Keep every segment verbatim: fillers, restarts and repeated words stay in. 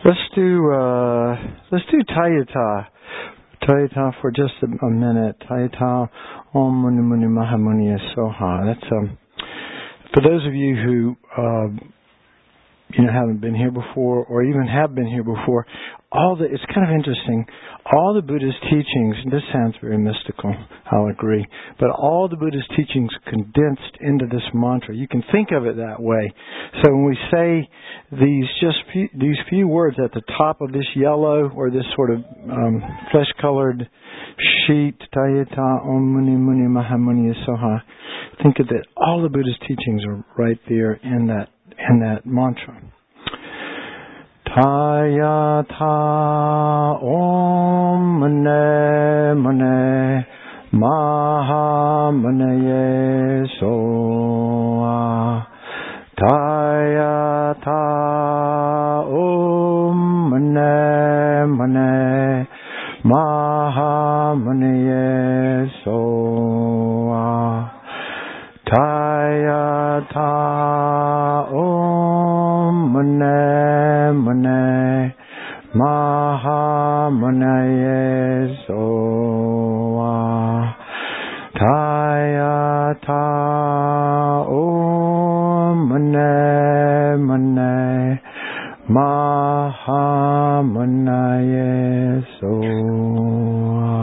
Let's do uh, let's do Tayyata. Tayyata for just a, a minute. Tayyata Om Muni Muni Maha Muni Soha. That's um for those of you who uh, you know haven't been here before, or even have been here before. All the it's kind of interesting. All the Buddha's teachings. This sounds very mystical. I'll agree. But all the Buddha's teachings condensed into this mantra. You can think of it that way. So when we say these just few, these few words at the top of this yellow or this sort of um, flesh-colored sheet, Tayyata Om Muni Muni Maha Muni Soha, think of that. All the Buddha's teachings are right there in that in that mantra. Tayyata Om Mune Mune Maha Mune Soha. Tayyata Om Mune Mune Maha Mune Soha. Tayyata Om Mune Mune Maha Mune Soha. Tayyata Om Mune Mune Maha Mune Soha.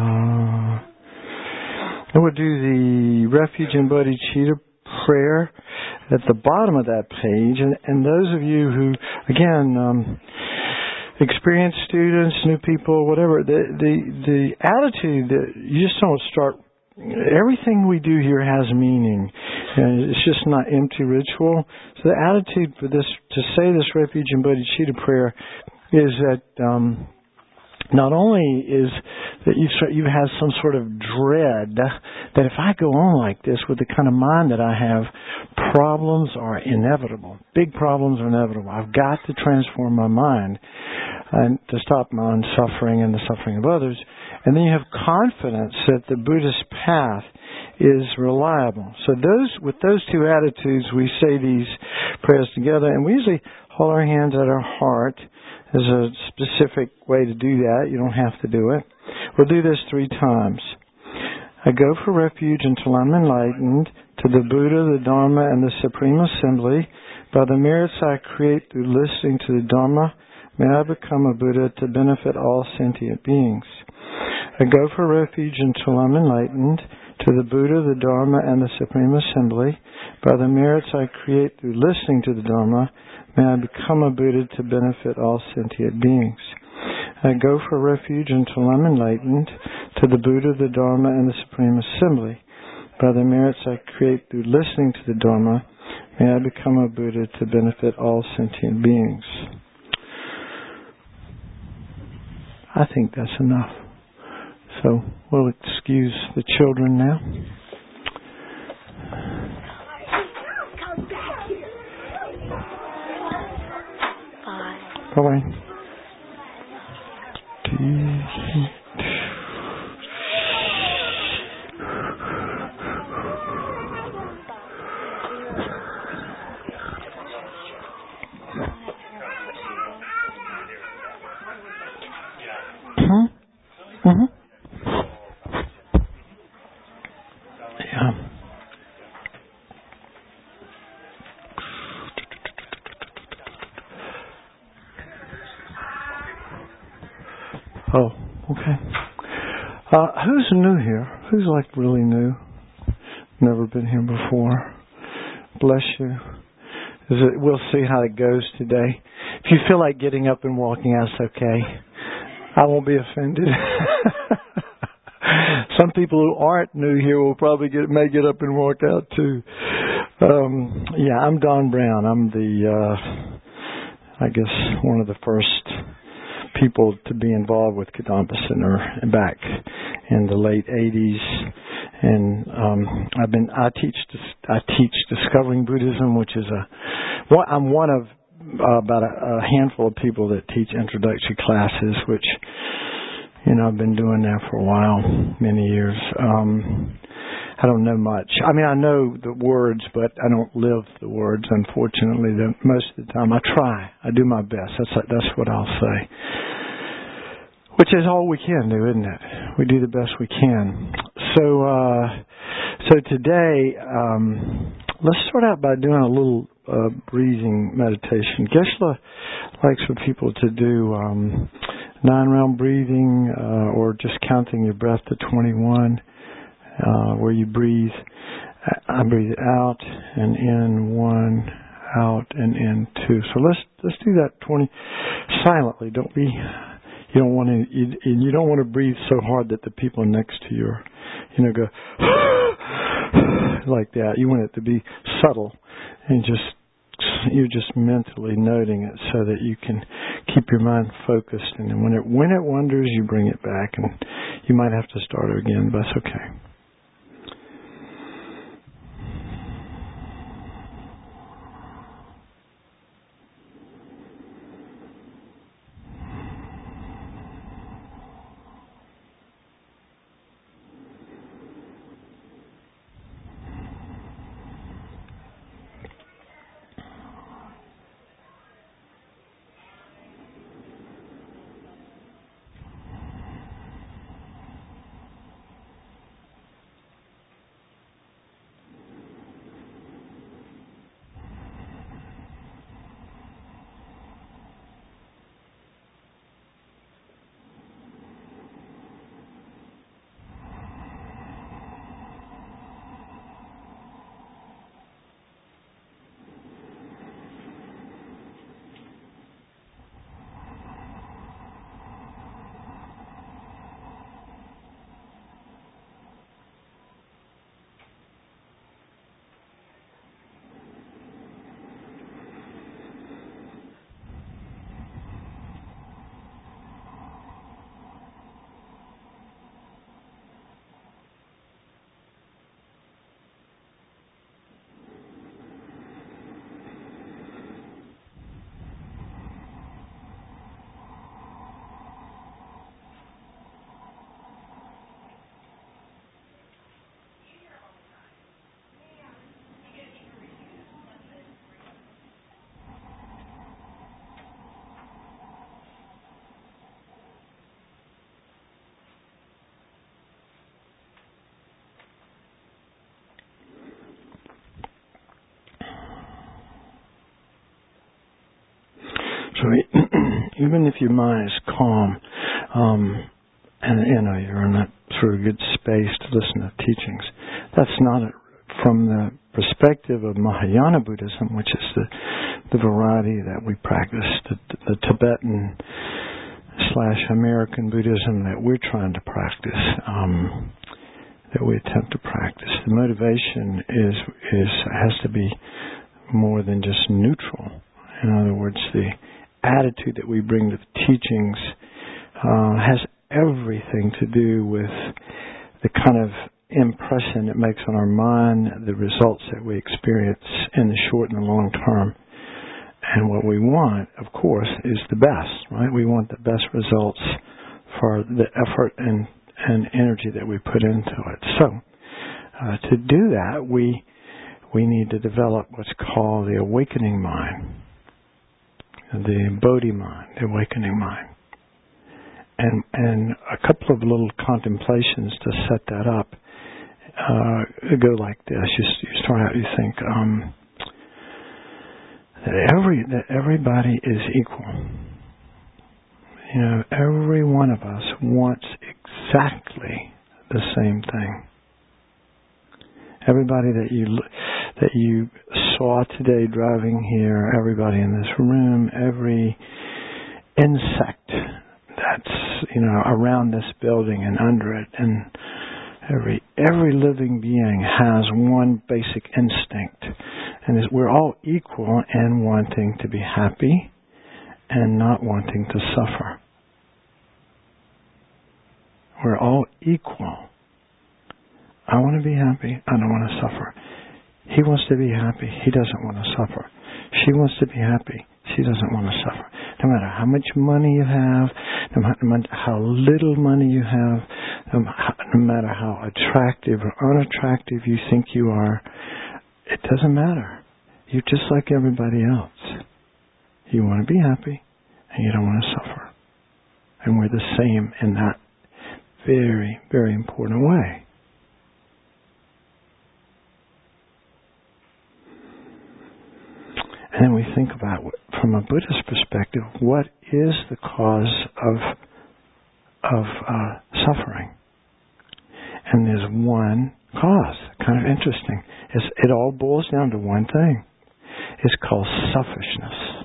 And we'll do the Refuge and Bodhicitta prayer at the bottom of that page. And, and those of you who, again, um, experienced students, new people, whatever, the, the, the attitude that you just don't start, everything we do here has meaning. And it's just not empty ritual. So the attitude for this, to say this Refuge and Bodhicitta prayer is that, um, not only is that you you have some sort of dread that if I go on like this with the kind of mind that I have, problems are inevitable. Big problems are inevitable. I've got to transform my mind and to stop my own suffering and the suffering of others. And then you have confidence that the Buddhist path is reliable. So those with those two attitudes, we say these prayers together, and we usually hold our hands at our heart. There's a specific way to do that. You don't have to do it. We'll do this three times. I go for refuge until I'm enlightened to the Buddha, the Dharma, and the Supreme Assembly. By the merits I create through listening to the Dharma, may I become a Buddha to benefit all sentient beings. I go for refuge until I'm enlightened to the Buddha, the Dharma, and the Supreme Assembly. By the merits I create through listening to the Dharma, may I become a Buddha to benefit all sentient beings. I go for refuge until I'm enlightened to the Buddha, the Dharma, and the Supreme Assembly. By the merits I create through listening to the Dharma, may I become a Buddha to benefit all sentient beings. I think that's enough. So we'll excuse the children now. Bye-bye. Hmm? Mm-hmm. Yeah. Oh, okay. Uh, who's new here? Who's like really new? Never been here before. Bless you. Is it, we'll see how it goes today. If you feel like getting up and walking out, it's okay. I won't be offended. Some people who aren't new here will probably get may get up and walk out too. Um, yeah, I'm Don Brown. I'm the, uh, I guess, one of the first people to be involved with Kadampa Center back in the late eighties, and um, I've been I teach I teach Discovering Buddhism, which is a well, I'm one of uh, about a, a handful of people that teach introductory classes, which you know I've been doing now for a while, many years. Um, I don't know much. I mean, I know the words, but I don't live the words, unfortunately. The, most of the time I try. I do my best. That's that's what I'll say. Which is all we can do, isn't it? We do the best we can. So, uh, so today, um, let's start out by doing a little uh, breathing meditation. Geshe-la likes for people to do um, nine-round breathing uh, or just counting your breath to twenty-one, uh, where you breathe. I breathe out and in one, out and in two. So let's let's do that twenty silently. Don't be. You don't want to. You, you don't want to breathe so hard that the people next to you, are, you know, go like that. You want it to be subtle, and just you're just mentally noting it so that you can keep your mind focused. And then when it when it wanders, you bring it back, and you might have to start again, but that's okay. So even if your mind is calm, um, and you know you're in that sort of good space to listen to teachings, that's not a, from the perspective of Mahayana Buddhism, which is the the variety that we practice, the, the Tibetan slash American Buddhism that we're trying to practice, um, that we attempt to practice. The motivation is is has to be more than just neutral. In other words, the attitude that we bring to the teachings uh, has everything to do with the kind of impression it makes on our mind, the results that we experience in the short and the long term. And what we want, of course, is the best, right? We want the best results for the effort and, and energy that we put into it. So, uh, to do that, we we need to develop what's called the awakening mind. The Bodhi mind, the awakening mind. And and a couple of little contemplations to set that up uh, go like this. You, you start out, you think um, that every that everybody is equal. You know, every one of us wants exactly the same thing. Everybody that you that you saw today driving here, everybody in this room, every insect that's, you know, around this building and under it, and every every living being has one basic instinct, and is we're all equal in wanting to be happy and not wanting to suffer. We're all equal. I want to be happy. I don't want to suffer. He wants to be happy. He doesn't want to suffer. She wants to be happy. She doesn't want to suffer. No matter how much money you have, no matter how little money you have, no matter how attractive or unattractive you think you are, it doesn't matter. You're just like everybody else. You want to be happy, and you don't want to suffer. And we're the same in that very, very important way. And then we think about, from a Buddhist perspective, what is the cause of of uh, suffering? And there's one cause. Kind of interesting. It's, it all boils down to one thing. It's called selfishness.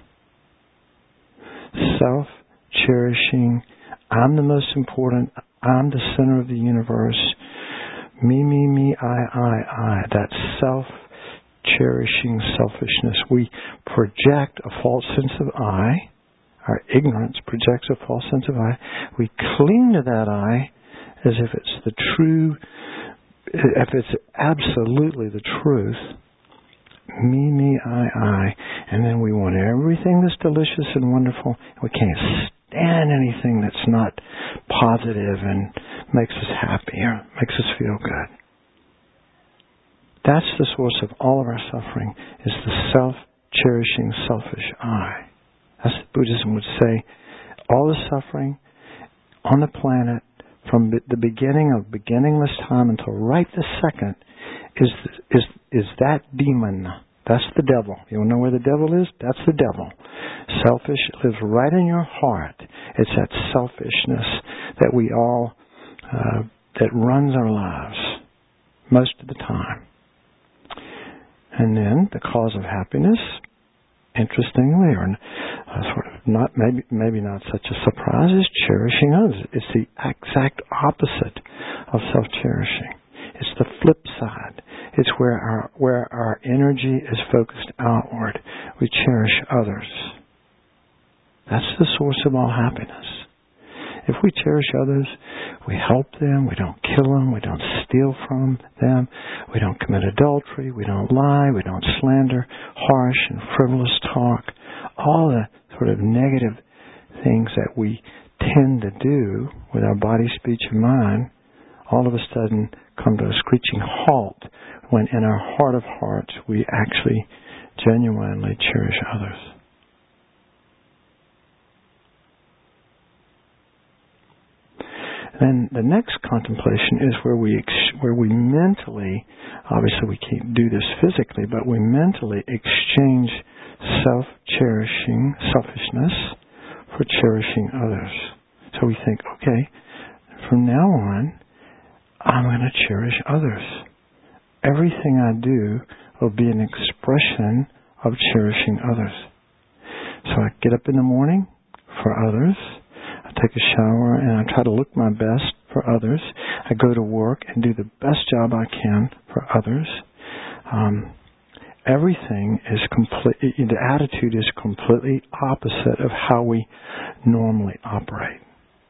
Self-cherishing. I'm the most important. I'm the center of the universe. Me, me, me, I, I, I. That self-cherishing selfishness. We project a false sense of I. Our ignorance projects a false sense of I. We cling to that I as if it's the true, if it's absolutely the truth. Me, me, I, I. And then we want everything that's delicious and wonderful. We can't stand anything that's not positive and makes us happy or makes us feel good. That's the source of all of our suffering, is the self-cherishing, selfish I. As Buddhism would say, all the suffering on the planet from the beginning of beginningless time until right this second is is is that demon. That's the devil. You want to know where the devil is? That's the devil. Selfish lives right in your heart. It's that selfishness that we all uh, that runs our lives most of the time. And then the cause of happiness, interestingly, or uh, sort of not maybe maybe not such a surprise, is cherishing others. It's the exact opposite of self-cherishing. It's the flip side. It's where our where our energy is focused outward. We cherish others. That's the source of all happiness. If we cherish others, we help them, we don't kill them, we don't steal from them, we don't commit adultery, we don't lie, we don't slander, harsh and frivolous talk, all the sort of negative things that we tend to do with our body, speech, and mind, all of a sudden come to a screeching halt when in our heart of hearts we actually genuinely cherish others. Then the next contemplation is where we ex- where we mentally, obviously we can't do this physically, but we mentally exchange self-cherishing, selfishness for cherishing others. So we think, okay, from now on, I'm going to cherish others. Everything I do will be an expression of cherishing others. So I get up in the morning for others. I take a shower and I try to look my best for others. I go to work and do the best job I can for others. Um, everything is complete. The attitude is completely opposite of how we normally operate.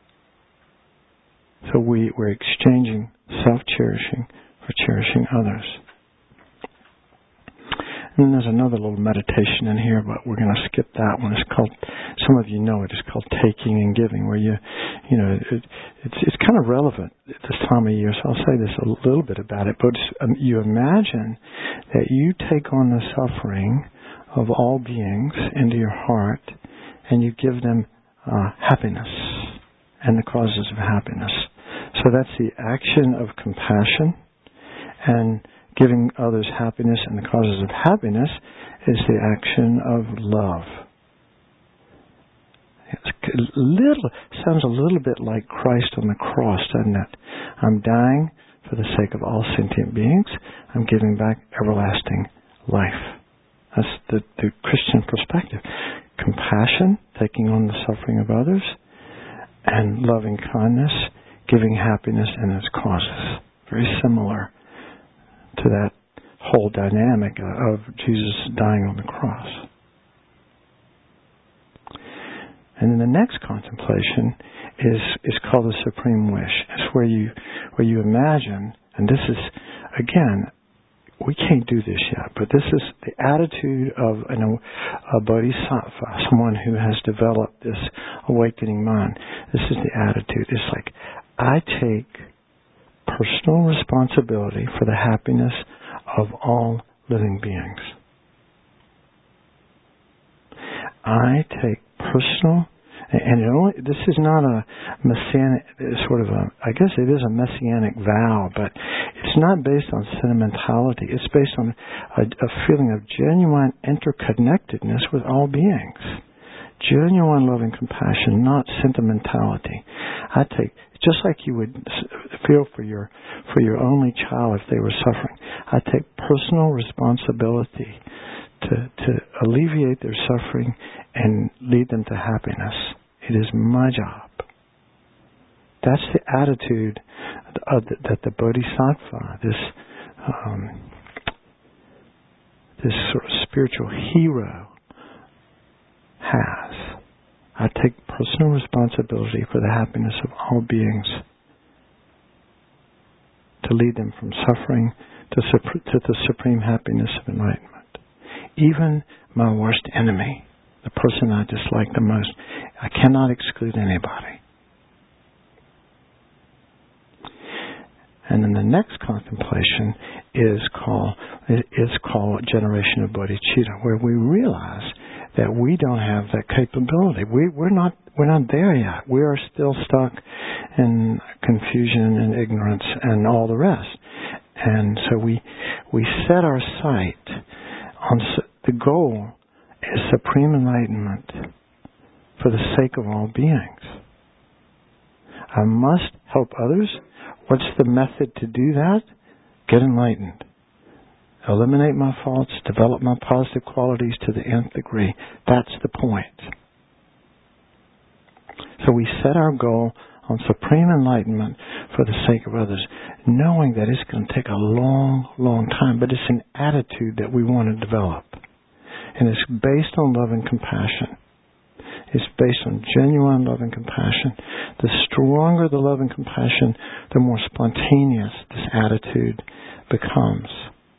So we, we're exchanging self-cherishing for cherishing others. And then there's another little meditation in here, but we're going to skip that one. It's called, some of you know it, it's called Taking and Giving, where you, you know, it, it's it's kind of relevant at this time of year, so I'll say this a little bit about it. But um, you imagine that you take on the suffering of all beings into your heart, and you give them uh, happiness and the causes of happiness. So that's the action of compassion, and giving others happiness and the causes of happiness is the action of love. It's a little, sounds a little bit like Christ on the cross, doesn't it? I'm dying for the sake of all sentient beings. I'm giving back everlasting life. That's the, the Christian perspective. Compassion, taking on the suffering of others, and loving kindness, giving happiness and its causes. Very similar to that whole dynamic of Jesus dying on the cross. And then the next contemplation is is called the Supreme Wish. It's where you where you imagine, and this is again we can't do this yet, but this is the attitude of you know, a bodhisattva, someone who has developed this awakening mind. This is the attitude. It's like, I take personal responsibility for the happiness of all living beings. I take personal, and it only, this is not a messianic, sort of a, I guess it is a messianic vow, but it's not based on sentimentality. It's based on a, a feeling of genuine interconnectedness with all beings. Genuine loving compassion, not sentimentality. I take, just like you would feel for your for your only child if they were suffering, I take personal responsibility to, to alleviate their suffering and lead them to happiness. It is my job. That's the attitude of the, that the bodhisattva, this um, this sort of spiritual hero, has. I take personal responsibility for the happiness of all beings, to lead them from suffering to, to the supreme happiness of enlightenment. Even my worst enemy, the person I dislike the most, I cannot exclude anybody. And then the next contemplation is called is called Generation of Bodhicitta, where we realize that we don't have that capability. We, we're not we're not there yet. We are still stuck in confusion and ignorance and all the rest. And so we we set our sight on the goal is supreme enlightenment for the sake of all beings. I must help others. What's the method to do that? Get enlightened. Eliminate my faults, develop my positive qualities to the nth degree. That's the point. So we set our goal on supreme enlightenment for the sake of others, knowing that it's going to take a long, long time, but it's an attitude that we want to develop. And it's based on love and compassion. It's based on genuine love and compassion. The stronger the love and compassion, the more spontaneous this attitude becomes.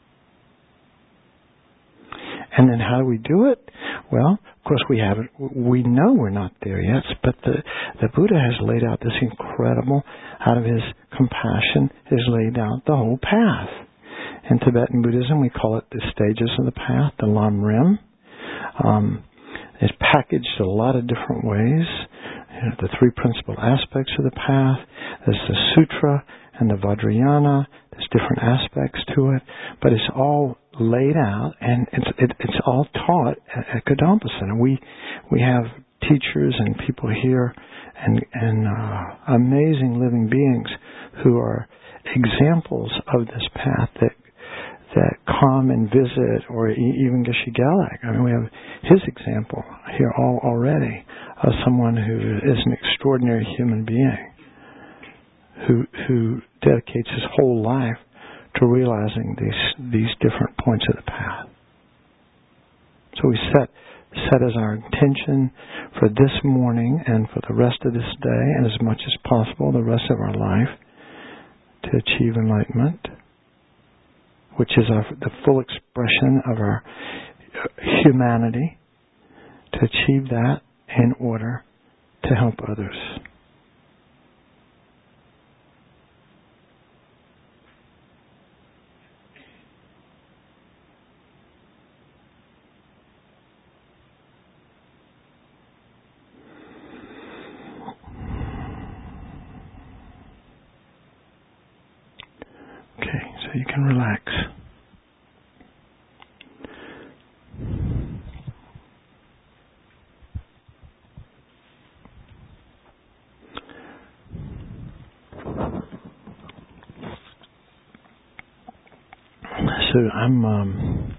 And then how do we do it? Well, of course we haven't. We know we're not there yet, but the, the Buddha has laid out this incredible, out of his compassion, has laid out the whole path. In Tibetan Buddhism, we call it the stages of the path, the Lam Rim. Um, it's packaged a lot of different ways. You know, the three principal aspects of the path. There's the Sutra and the Vajrayana. There's different aspects to it, but it's all laid out, and it's it, it's all taught at, at Kadampa Center. We we have teachers and people here, and and uh, amazing living beings who are examples of this path that that come and visit, or even Geshe Gelek. I mean, we have his example here all already of someone who is an extraordinary human being who who dedicates his whole life to realizing these these different points of the path. So we set set as our intention for this morning and for the rest of this day, and as much as possible the rest of our life, to achieve enlightenment, which is our, the full expression of our humanity, to achieve that in order to help others. Okay, so you can relax. So I'm, um,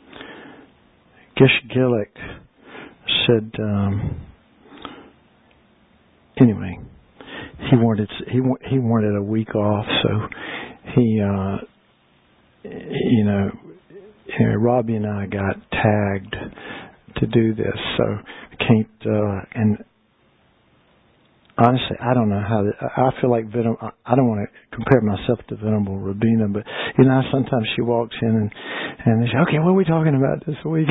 Geshe Gelek said, um, anyway, he wanted, he, he wanted a week off, so he, uh, you know, you know, Robbie and I got tagged to do this, so I can't, uh, and honestly, I don't know how. To, I feel like Venom. I don't want to compare myself to Venerable Rabina, but you know, sometimes she walks in and and they say, "Okay, what are we talking about this week?"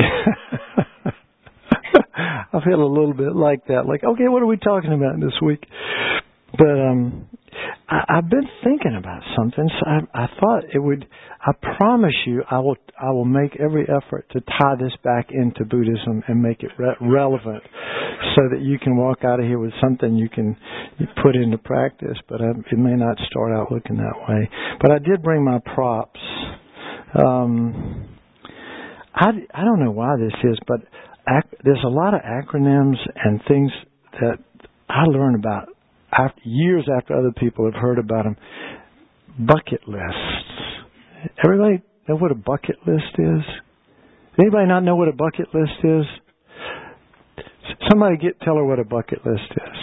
I feel a little bit like that. Like, okay, what are we talking about this week? But um, I, I've been thinking about something. So I, I thought it would. I promise you, I will. I will make every effort to tie this back into Buddhism and make it re- relevant, so that you can walk out of here with something you can put into practice. But I, it may not start out looking that way. But I did bring my props. Um, I I don't know why this is, but ac- there's a lot of acronyms and things that I learned about after, years after other people have heard about them. Bucket lists. Everybody know what a bucket list is? Anybody not know what a bucket list is? Somebody get tell her what a bucket list is.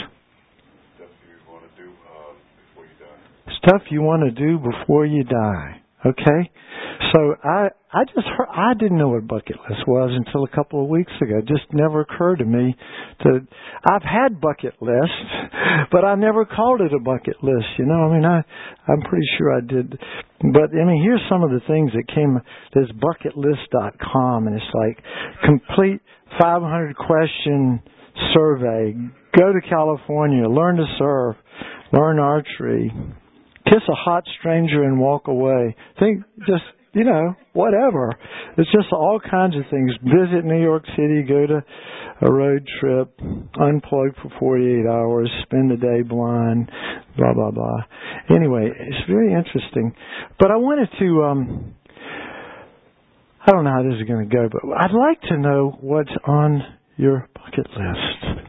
Stuff you want to do before you die. Okay? So I I just heard, I didn't know what a bucket list was until a couple of weeks ago. It just never occurred to me to. I've had bucket lists, but I never called it a bucket list. You know, I mean, I I'm pretty sure I did. But I mean, here's some of the things that came. There's bucket list dot com, and it's like complete five hundred question survey. Go to California, learn to surf, learn archery. Kiss a hot stranger and walk away. Think, just, you know, whatever. It's just all kinds of things. Visit New York City, go to a road trip, unplug for forty-eight hours, spend the day blind, blah, blah, blah. Anyway, it's very interesting. But I wanted to, um, I don't know how this is going to go, but I'd like to know what's on your bucket list.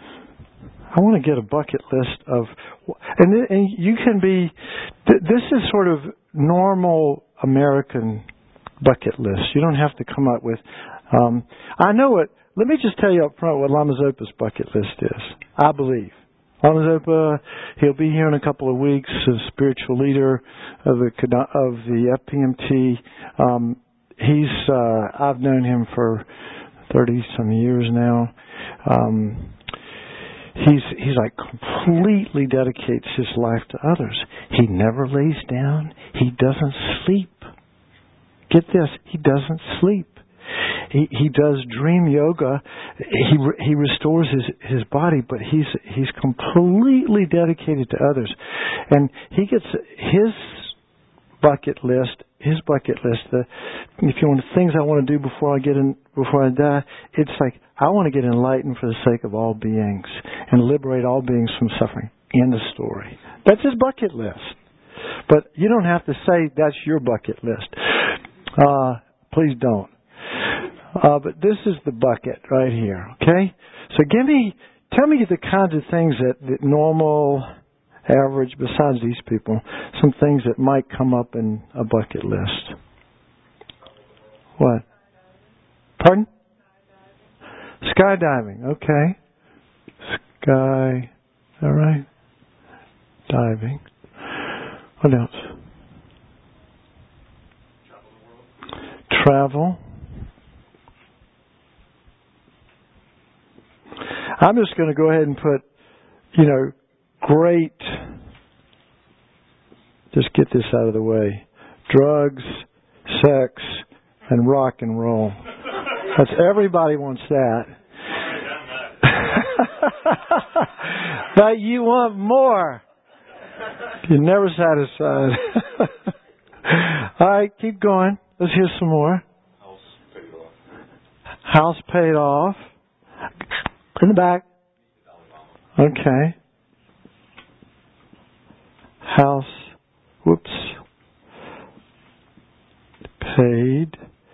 I want to get a bucket list of, and, th- and you can be, th- this is sort of normal American bucket list. You don't have to come up with, um, I know what, let me just tell you up front what Lama Zopa's bucket list is, I believe. Lama Zopa, he'll be here in a couple of weeks as spiritual leader of the, of the F P M T. Um, he's, uh, I've known him for thirty some years now. Um, He's he's like completely dedicates his life to others. He never lays down. He doesn't sleep. Get this, he doesn't sleep. He he does dream yoga. He he restores his his body, but he's he's completely dedicated to others. And he gets his bucket list, his bucket list, the, if you want things I want to do before I get in, before I die, it's like, I want to get enlightened for the sake of all beings and liberate all beings from suffering. End of story. That's his bucket list. But you don't have to say that's your bucket list. Uh, please don't. Uh, but this is the bucket right here, okay? So give me, tell me the kinds of things that, that normal, average, besides these people, some things that might come up in a bucket list. What? Pardon? Skydiving, okay. Sky, all right. Diving. What else? Travel. I'm just going to go ahead and put, you know, great, just get this out of the way. Drugs, sex, and rock and roll. That's, everybody wants that. But you want more. You're never satisfied. All right, keep going. Let's hear some more. House paid off. House paid off. In the back. Okay. House, whoops, paid,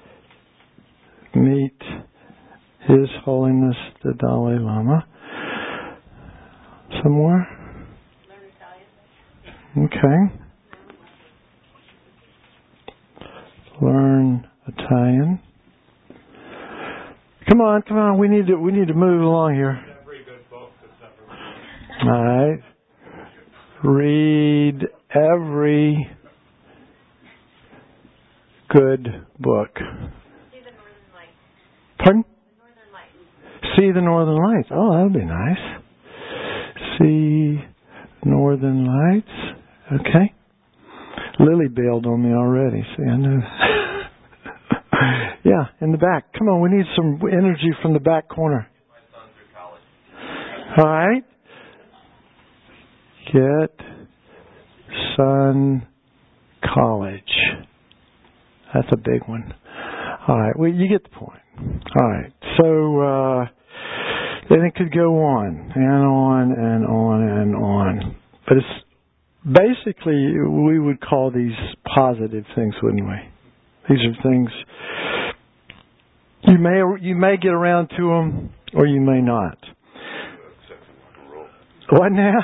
meet His Holiness the Dalai Lama. Some more? Okay. Learn Italian. Come on, come on. We need to we need to move along here. All right. Read every good book. See the Northern Lights. Pardon? The Northern Lights. See the Northern Lights. Oh, that would be nice. see northern lights. Okay. Lily bailed on me already. See, I know. Yeah, in the back. Come on, we need some energy from the back corner. All right. Get son college. That's a big one. All right. Well, you get the point. All right. So uh, then it could go on and on and on and on. But it's basically, we would call these positive things, wouldn't we? These are things you may you may get around to them, or you may not. What now?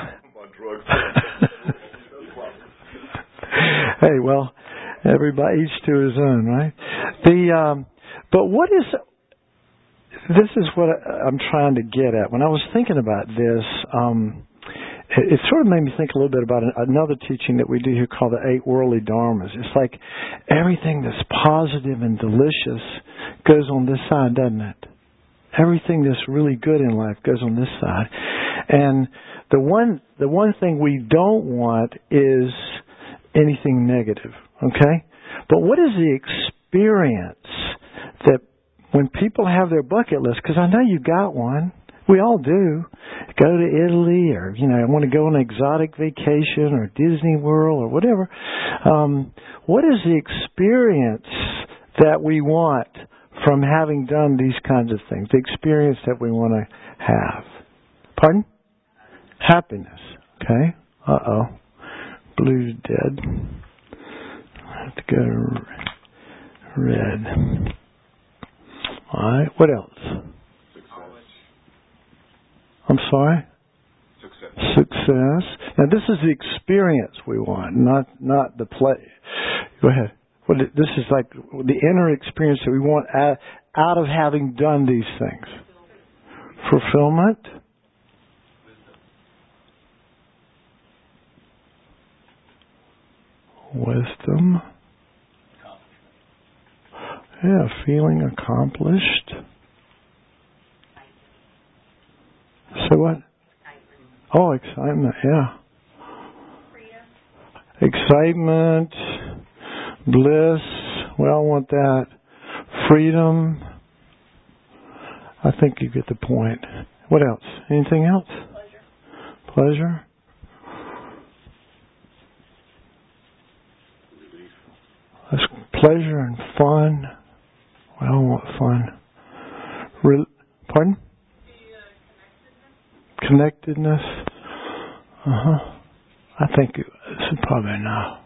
Hey, well, everybody, each to his own, right? The um, but what is this is what I'm trying to get at. When I was thinking about this, um, it, it sort of made me think a little bit about another teaching that we do here called the Eight Worldly Dharmas. It's like everything that's positive and delicious goes on this side, doesn't it? Everything that's really good in life goes on this side. And the one the one thing we don't want is anything negative, okay? But what is the experience that when people have their bucket list, because I know you got one, we all do, go to Italy or, you know, I want to go on an exotic vacation or Disney World or whatever. Um, what is the experience that we want from having done these kinds of things? The experience that we want to have. Pardon? Happiness. Okay. Uh-oh. Blue's dead. I have to go to red. All right. What else? Success. I'm sorry? Success. Success. Now this is the experience we want, not not the play. Go ahead. What this is like the inner experience that we want out, out of having done these things. Fulfillment. Wisdom. Yeah, feeling accomplished. So what? Oh, excitement, yeah. Excitement, bliss. Well, I want that. Freedom. I think you get the point. What else? Anything else? Pleasure. Pleasure. That's pleasure and fun. Well, I want fun. Re- Pardon? Connectedness. Uh-huh. I think this is probably enough.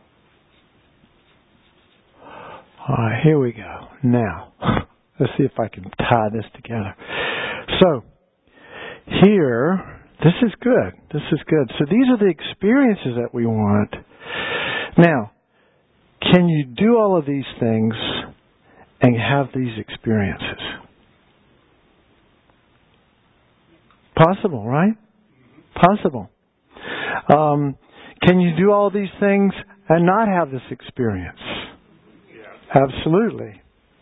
All right, here we go. Now, let's see if I can tie this together. So, here, this is good. This is good. So these are the experiences that we want. Now, can you do all of these things and have these experiences? Possible, right? Possible. Um, can you do all these things and not have this experience? Yeah. Absolutely.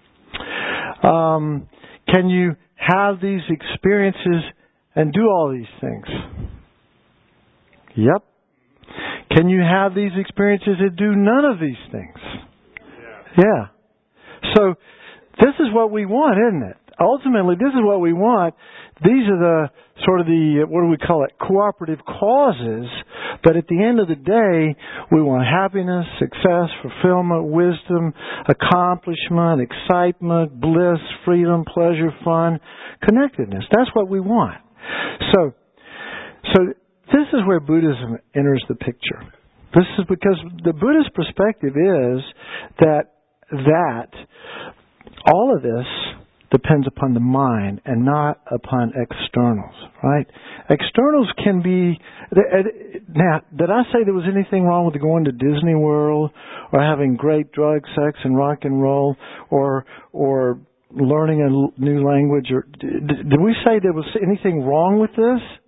Um, can you have these experiences and do all these things? Yep. Can you have these experiences and do none of these things? Yeah. Yeah. So this is what we want, isn't it? Ultimately, this is what we want. These are the sort of the, what do we call it, cooperative causes. But at the end of the day, we want happiness, success, fulfillment, wisdom, accomplishment, excitement, bliss, freedom, pleasure, fun, connectedness. That's what we want. So, so this is where Buddhism enters the picture. This is because the Buddhist perspective is that that all of this depends upon the mind and not upon externals, right? Externals can be... Now, did I say there was anything wrong with going to Disney World or having great drug, sex, and rock and roll or or learning a new language? Or did we say there was anything wrong with this?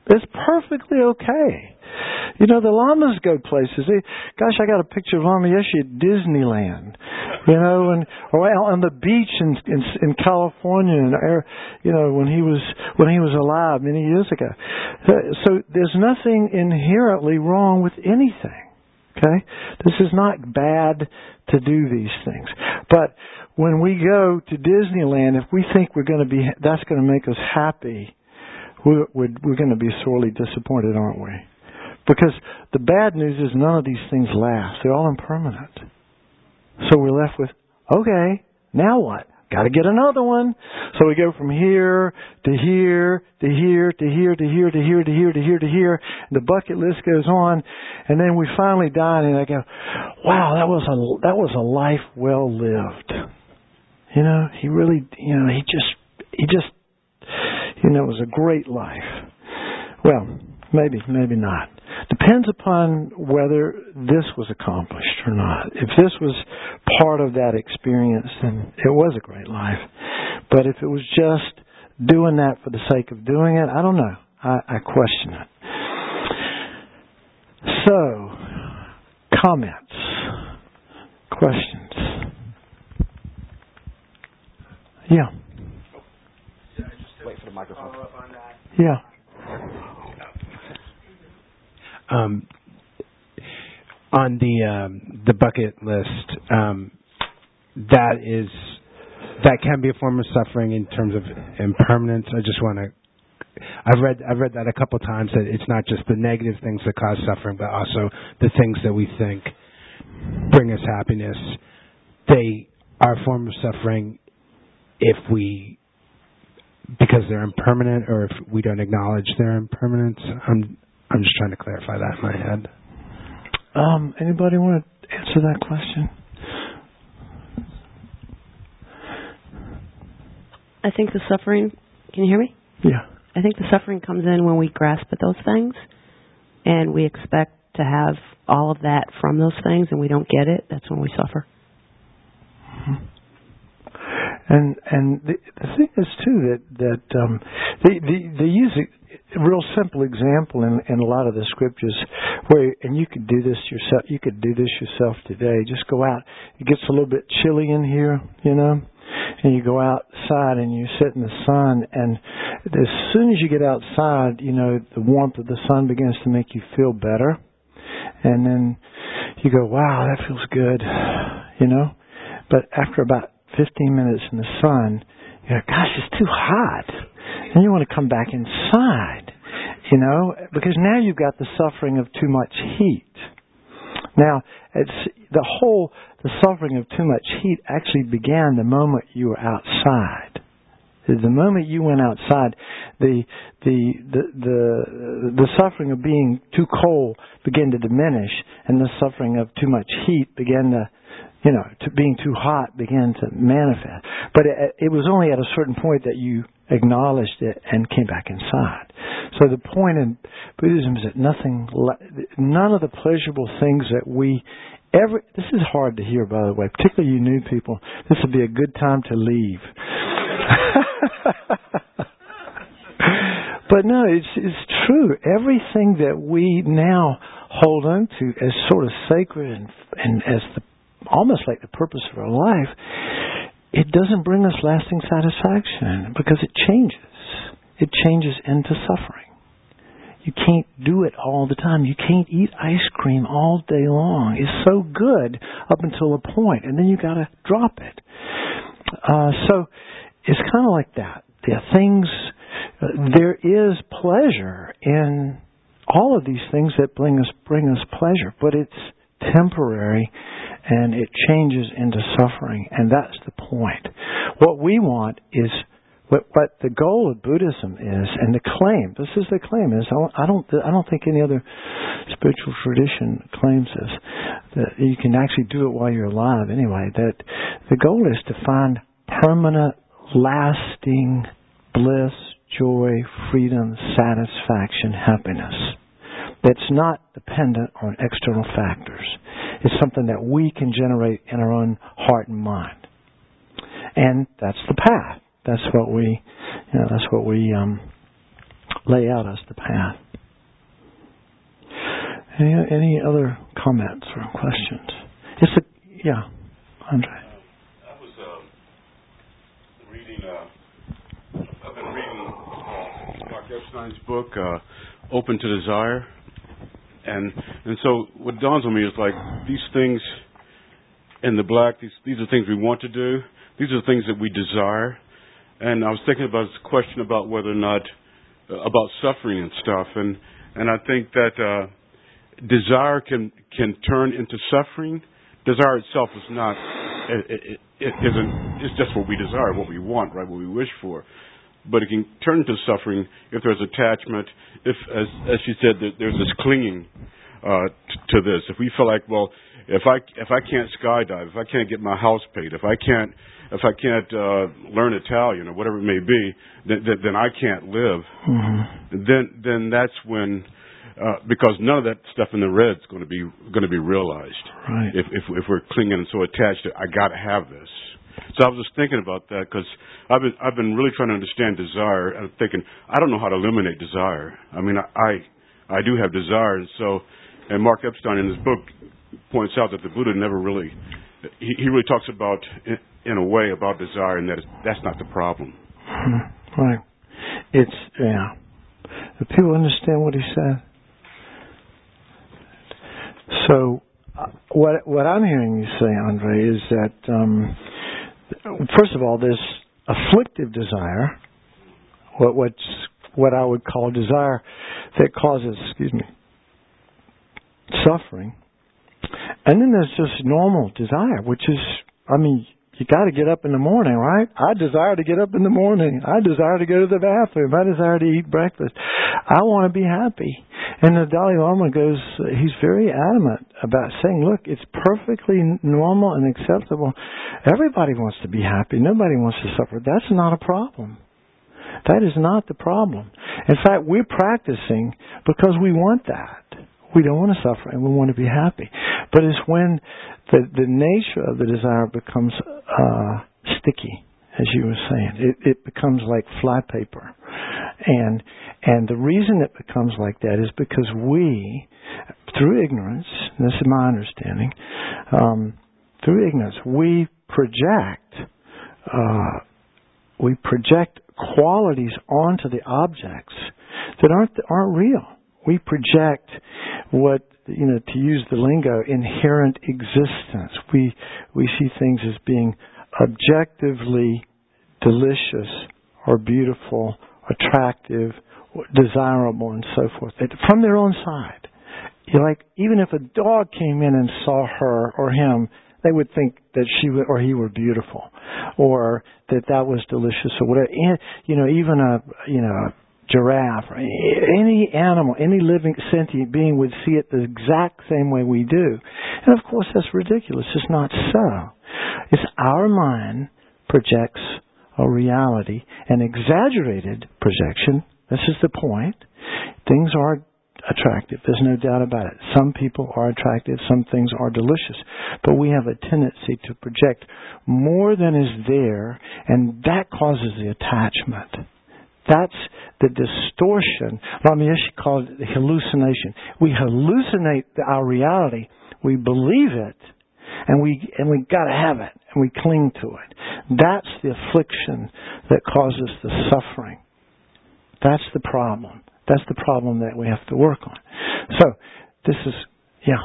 It's perfectly okay. You know, the llamas go places. They, gosh, I got a picture of Lama Yeshe at Disneyland. You know, and or out on the beach in in, in California, and you know, when he was when he was alive many years ago. So there's nothing inherently wrong with anything. Okay, this is not bad to do these things, but when we go to Disneyland, if we think we're going to be that's going to make us happy, we're we're, we're going to be sorely disappointed, aren't we? Because the bad news is none of these things last. They're all impermanent. So we're left with, okay, now what? Got to get another one. So we go from here to here to here to here to here to here to here to here to here. And the bucket list goes on, and then we finally die, and I go, wow, that was a that was a life well lived. You know, he really, you know, he just he just, you know, it was a great life. Well, maybe, maybe not. Depends upon whether this was accomplished or not. If this was part of that experience, then it was a great life. But if it was just doing that for the sake of doing it, I don't know. I, I question it. So, comments, questions. Yeah. Wait for the microphone. Yeah. Um, on the um, the bucket list, um, that is that can be a form of suffering in terms of impermanence. I just want to. I've read I've read that a couple of times, that it's not just the negative things that cause suffering, but also the things that we think bring us happiness. They are a form of suffering if we because they're impermanent, or if we don't acknowledge their impermanence. I'm I'm just trying to clarify that in my head. Um, anybody want to answer that question? I think the suffering, can you hear me? Yeah. I think the suffering comes in when we grasp at those things and we expect to have all of that from those things and we don't get it. That's when we suffer. Mm-hmm. And and the, the thing is too that that um, they, they they use a real simple example in, in a lot of the scriptures where, and you could do this yourself. You could do this yourself today. Just go out. It gets a little bit chilly in here, you know, and you go outside and you sit in the sun. And as soon as you get outside, you know, the warmth of the sun begins to make you feel better. And then you go, wow, that feels good, you know. But after about fifteen minutes in the sun, you go, gosh, it's too hot. And you want to come back inside, you know, because now you've got the suffering of too much heat. Now, it's the whole, the suffering of too much heat actually began the moment you were outside. The moment you went outside, the the the the, the suffering of being too cold began to diminish, and the suffering of too much heat began to, you know, to being too hot began to manifest. But it, it was only at a certain point that you acknowledged it and came back inside. So the point in Buddhism is that nothing, none of the pleasurable things that we ever. This is hard to hear, by the way, particularly you new people. This would be a good time to leave. But no, it's it's true. Everything that we now hold on to as sort of sacred and and as the almost like the purpose of our life, it doesn't bring us lasting satisfaction because it changes. It changes into suffering. You can't do it all the time. You can't eat ice cream all day long. It's so good up until a point, and then you got to drop it. Uh, so it's kind of like that. There are things. Uh, there is pleasure in all of these things that bring us bring us pleasure, but it's temporary. And it changes into suffering, and that's the point. What we want is, what, what the goal of Buddhism is, and the claim. This is the claim. Is I don't, I don't think any other spiritual tradition claims this. That you can actually do it while you're alive. Anyway, that the goal is to find permanent, lasting bliss, joy, freedom, satisfaction, happiness. That's not dependent on external factors. It's something that we can generate in our own heart and mind. And that's the path. That's what we, you know, that's what we um, lay out us the path. Any, any other comments or questions? It's a, yeah, Andre. Uh, I was uh, reading. Uh, I've been reading uh, Mark Epstein's book, uh, "Open to Desire," and and so what dawns on me is like these things in the black. These these are things we want to do. These are the things that we desire. And I was thinking about this question about whether or not uh, about suffering and stuff, and and I think that. Uh, Desire can can turn into suffering. Desire itself is not. It, it, it isn't. It's just what we desire, what we want, right? What we wish for. But it can turn into suffering if there's attachment. If, as as she said, that there's this clinging uh, t- to this. If we feel like, well, if I if I can't skydive, if I can't get my house paid, if I can't if I can't uh, learn Italian or whatever it may be, then then, then I can't live. Mm-hmm. Then then that's when. Uh, because none of that stuff in the red is going to be going to be realized. Right. If, if if we're clinging and so attached to, I got to have this. So I was just thinking about that because I've been I've been really trying to understand desire and thinking I don't know how to eliminate desire. I mean I I, I do have desire, and so and Mark Epstein in his book points out that the Buddha never really he, he really talks about in, in a way about desire, and that is, that's not the problem. Right. It's yeah. Do people understand what he said? So, uh, what what I'm hearing you say, Andre, is that um, first of all, this afflictive desire, what what's what I would call desire, that causes, excuse me, suffering, and then there's just normal desire, which is, I mean, you got to get up in the morning, right? I desire to get up in the morning. I desire to go to the bathroom. I desire to eat breakfast. I want to be happy. And the Dalai Lama goes, he's very adamant about saying, look, it's perfectly normal and acceptable. Everybody wants to be happy. Nobody wants to suffer. That's not a problem. That is not the problem. In fact, we're practicing because we want that. We don't want to suffer and we want to be happy. But it's when the, the nature of the desire becomes uh, sticky, as you were saying. It, it becomes like fly paper. And and the reason it becomes like that is because we, through ignorance, and this is my understanding, um, through ignorance, we project uh, we project qualities onto the objects that aren't aren't real. We project what, you know, to use the lingo, inherent existence. We we see things as being objectively delicious or beautiful, attractive, desirable, and so forth, from their own side. You're like, even if a dog came in and saw her or him, they would think that she or he were beautiful, or that that was delicious, or whatever. And, you know, even a you know a giraffe, or any animal, any living sentient being would see it the exact same way we do. And of course, that's ridiculous. It's not so. It's our mind projects a reality, an exaggerated projection. This is the point. Things are attractive. There's no doubt about it. Some people are attractive. Some things are delicious. But we have a tendency to project more than is there, and that causes the attachment. That's the distortion. Rami Yeshe called it the hallucination. We hallucinate our reality. We believe it, and we and we got to have it, and we cling to it. That's the affliction that causes the suffering. That's the problem. That's the problem that we have to work on. So, this is, yeah.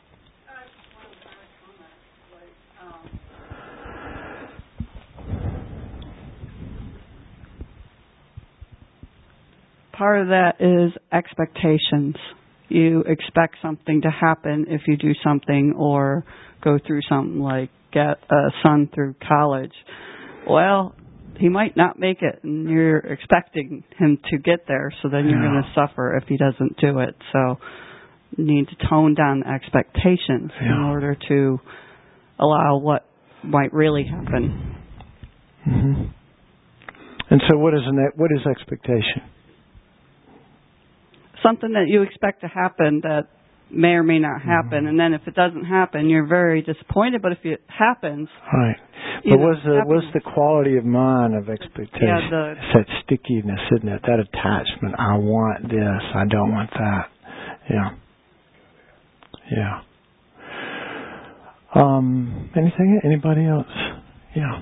Part of that is expectations. You expect something to happen if you do something or go through something like get a son through college. Well, he might not make it, and you're expecting him to get there, so then you're yeah. going to suffer if he doesn't do it. So you need to tone down the expectations yeah. in order to allow what might really happen. Mm-hmm. And so what is an, what is expectation? Something that you expect to happen that may or may not happen. Mm-hmm. And then if it doesn't happen, you're very disappointed. But if it happens, right. But what's the what's the quality of mind of expectation? Yeah, the, it's that stickiness, isn't it? That attachment. I want this. I don't want that. Yeah. Yeah. Um. Anything? Anybody else? Yeah.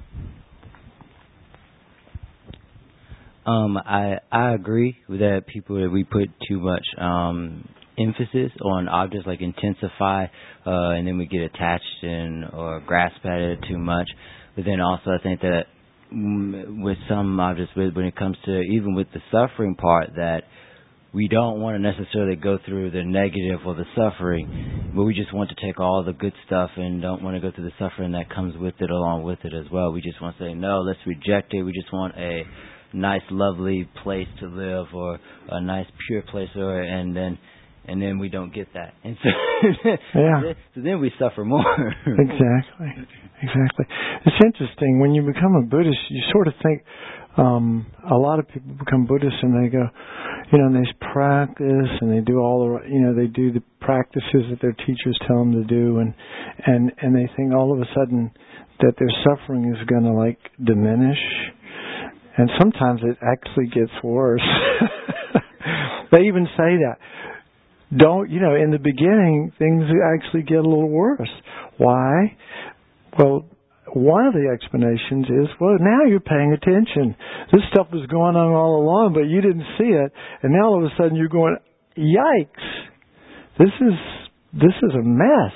Um. I I agree with that. People that we put too much um emphasis on objects, like intensify, uh, and then we get attached and or grasp at it too much. But then also, I think that with some objects, when it comes to even with the suffering part, that we don't want to necessarily go through the negative or the suffering, but we just want to take all the good stuff and don't want to go through the suffering that comes with it along with it as well. We just want to say, no, let's reject it. We just want a nice, lovely place to live, or a nice, pure place, or and then and then we don't get that. And so, yeah. so then we suffer more. Exactly. Exactly. It's interesting. When you become a Buddhist, you sort of think, um, a lot of people become Buddhists and they go, you know, and they practice and they do all the, you know, they do the practices that their teachers tell them to do, and, and, and they think all of a sudden that their suffering is going to, like, diminish. And sometimes it actually gets worse. They even say that. Don't, you know, in the beginning, things actually get a little worse. Why? Well, one of the explanations is, well, now you're paying attention. This stuff was going on all along, but you didn't see it. And now all of a sudden you're going, yikes, this is, this is a mess.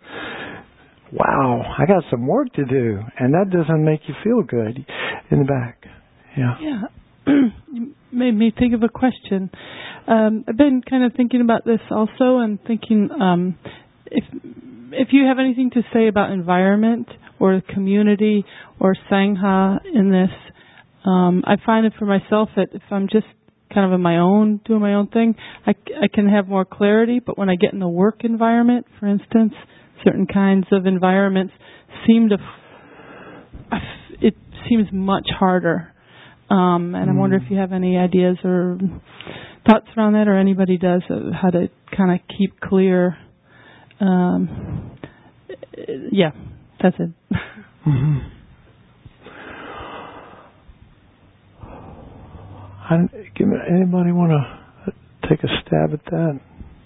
Wow, I got some work to do. And that doesn't make you feel good in the back. Yeah. Yeah. You made me think of a question. Um, I've been kind of thinking about this also, and thinking um, if if you have anything to say about environment or community or Sangha in this. Um, I find it for myself that if I'm just kind of on my own, doing my own thing, I, I can have more clarity. But when I get in the work environment, for instance, certain kinds of environments seem to, f- it seems much harder. Um, and I wonder if you have any ideas or thoughts around that, or anybody does, of how to kind of keep clear. Um, yeah, that's it. Mm-hmm. I, anybody want to take a stab at that?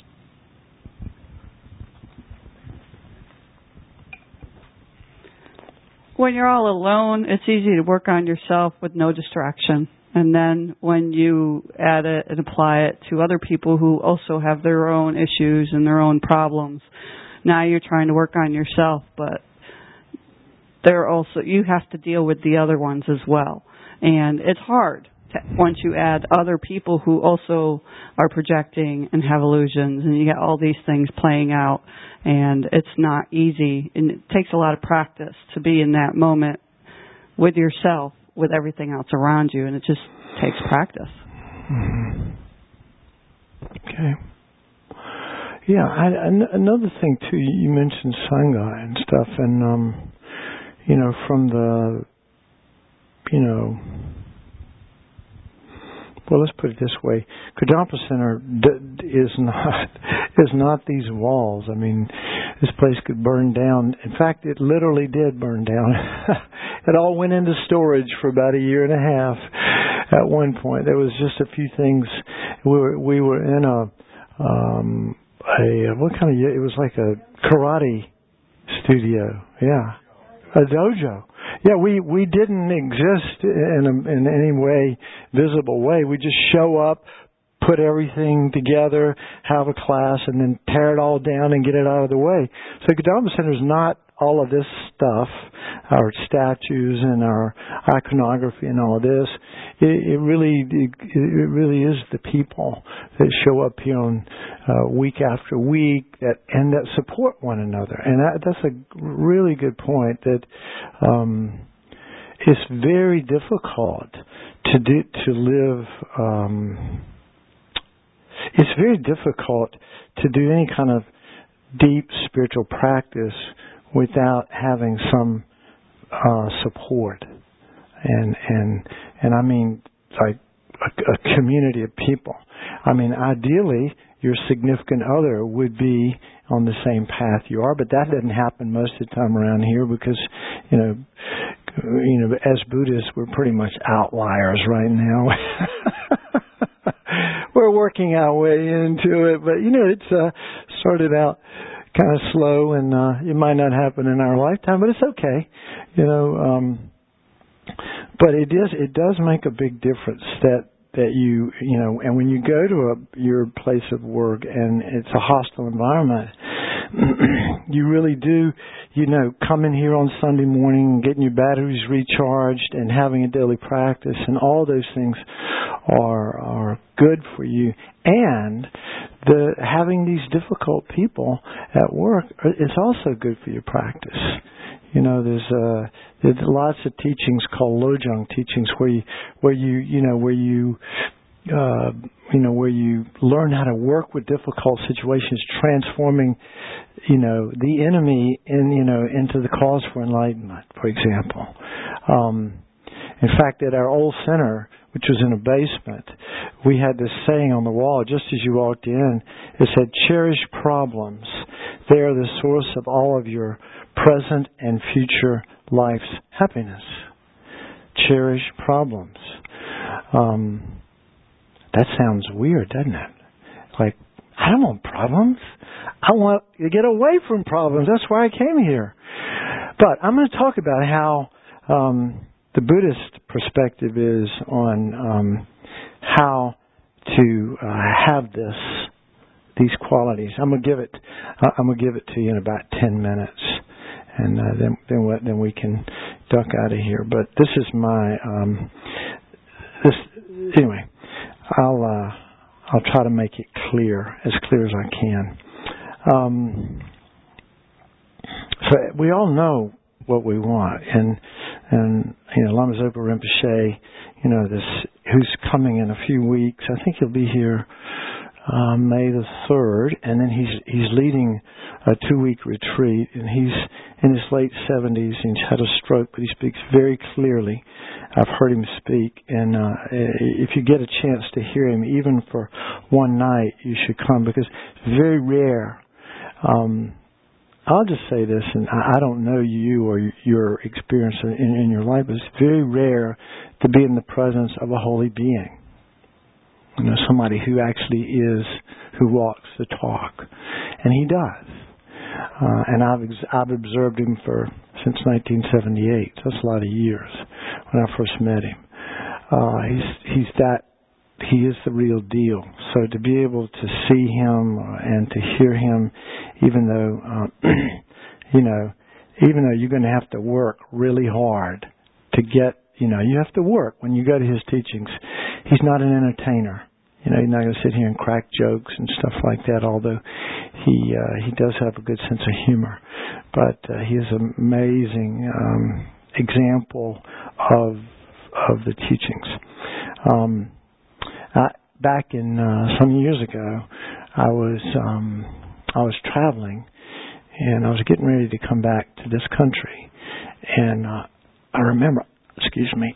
When you're all alone, it's easy to work on yourself with no distraction. And then when you add it and apply it to other people who also have their own issues and their own problems, now you're trying to work on yourself, but they're also, you have to deal with the other ones as well. And it's hard to, once you add other people who also are projecting and have illusions, and you get all these things playing out, and it's not easy, and it takes a lot of practice to be in that moment with yourself, with everything else around you, and it just takes practice. Mm-hmm. Okay. Yeah, I, an- another thing too, you mentioned Sangha and stuff, and um, you know, from the, you know, well, let's put it this way: Kadampa Center d- is not is not these walls. I mean, this place could burn down. In fact, it literally did burn down. It all went into storage for about a year and a half. At one point, there was just a few things. We were we were in a um, a what kind of it was like a karate studio. Yeah, a dojo. Yeah, we, we didn't exist in a, in any way, visible way. We just show up, put everything together, have a class, and then tear it all down and get it out of the way. So Kadampa Center is not all of this stuff, our statues and our iconography and all of this. It, it really it, it really is the people that show up here on uh, week after week that and that support one another. And that, that's a really good point. That um, it's very difficult to do, to live. Um, it's very difficult to do any kind of deep spiritual practice without having some uh, support, and and and I mean like a, a community of people. I mean, ideally, your significant other would be on the same path you are, but that doesn't happen most of the time around here because, you know, you know, as Buddhists, we're pretty much outliers right now. We're working our way into it, but you know, it's uh, started out kind of slow, and uh, it might not happen in our lifetime, but it's okay, you know. Um, but it is, it does make a big difference that. that you, you know, and when you go to a, your place of work and it's a hostile environment, you really do, you know, coming here on Sunday morning, getting your batteries recharged and having a daily practice and all those things are are good for you. And the having these difficult people at work is also good for your practice. You know, there's uh, there's lots of teachings called Lojong teachings where you where you you know where you uh, you know where you learn how to work with difficult situations, transforming you know the enemy in you know into the cause for enlightenment. For example, um, in fact, at our old center, which was in a basement, we had this saying on the wall just as you walked in. It said, "Cherish problems; they are the source of all of your present and future life's happiness." Cherish problems. Um, that sounds weird, doesn't it? Like, I don't want problems. I want to get away from problems. That's why I came here. But I'm going to talk about how um, the Buddhist perspective is on um, how to uh, have this, these qualities. I'm going to give it. Uh, I'm going to give it to you in about ten minutes. And uh, then, then, what, then we can duck out of here. But this is my um, this anyway. I'll uh, I'll try to make it clear, as clear as I can. Um, so we all know what we want, and and you know, Lama Zopa Rinpoche, you know, this who's coming in a few weeks. I think he'll be here uh, May the third, and then he's he's leading a two-week retreat, and he's in his late seventies. He's had a stroke, but he speaks very clearly. I've heard him speak, and uh, if you get a chance to hear him, even for one night, you should come, because it's very rare. Um, I'll just say this, and I don't know you or your experience in, in your life, but it's very rare to be in the presence of a holy being. You know, somebody who actually is, who walks the talk. And he does. Uh, and I've ex- I've observed him for since nineteen seventy-eight. So that's a lot of years when I first met him. Uh, he's he's that he is the real deal. So to be able to see him and to hear him, even though uh, you know, even though you're going to have to work really hard to get, you know, you have to work when you go to his teachings. He's not an entertainer. You know, he's not going to sit here and crack jokes and stuff like that, although he uh, he does have a good sense of humor. But uh, he is an amazing um, example of of the teachings. Um, I, back in uh, some years ago, I was um, I was traveling, and I was getting ready to come back to this country, and uh, I remember, excuse me,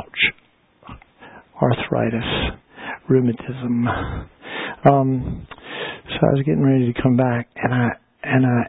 ouch, arthritis. Rheumatism. Um, so I was getting ready to come back, and I and I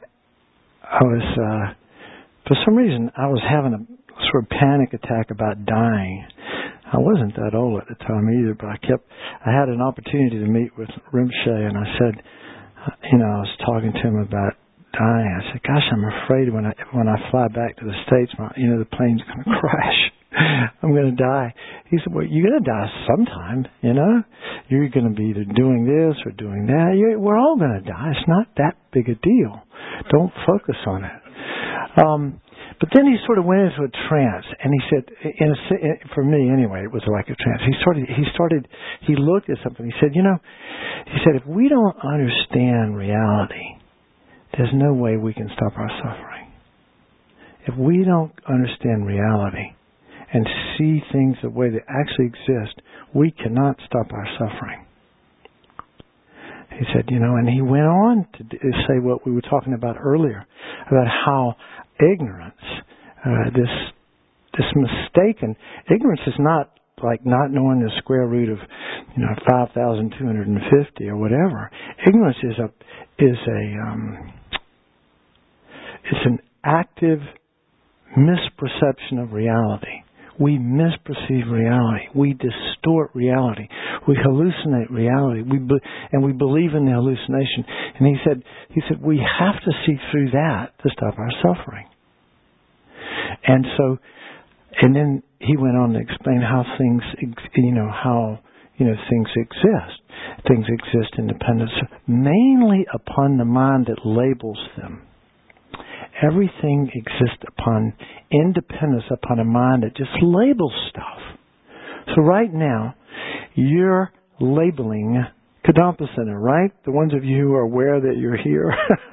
I was uh, for some reason I was having a sort of panic attack about dying. I wasn't that old at the time either, but I kept. I had an opportunity to meet with Rinpoche, and I said, you know, I was talking to him about dying. I said, "Gosh, I'm afraid when I when I fly back to the States, my, you know, the plane's going to crash." I'm going to die. He said, well, you're going to die sometime, you know. You're going to be either doing this or doing that. You're, we're all going to die. It's not that big a deal. Don't focus on it. Um, but then he sort of went into a trance, and he said, in a, for me anyway, it was like a trance. He started, he started, he looked at something. He said, you know, he said, if we don't understand reality, there's no way we can stop our suffering. If we don't understand reality, and see things the way they actually exist, we cannot stop our suffering. He said, you know, and he went on to say what we were talking about earlier, about how ignorance, uh, this this mistaken, ignorance is not like not knowing the square root of, you know, five thousand two hundred fifty or whatever. Ignorance is a is a um, it's an active misperception of reality. We misperceive reality. We distort reality. We hallucinate reality. We be, and we believe in the hallucination. And he said, he said, we have to see through that to stop our suffering. And so, and then he went on to explain how things, you know, how you know things exist. Things exist in dependence mainly upon the mind that labels them. Everything exists upon independence, upon a mind that just labels stuff. So right now, you're labeling Kadampa Center, right? The ones of you who are aware that you're here.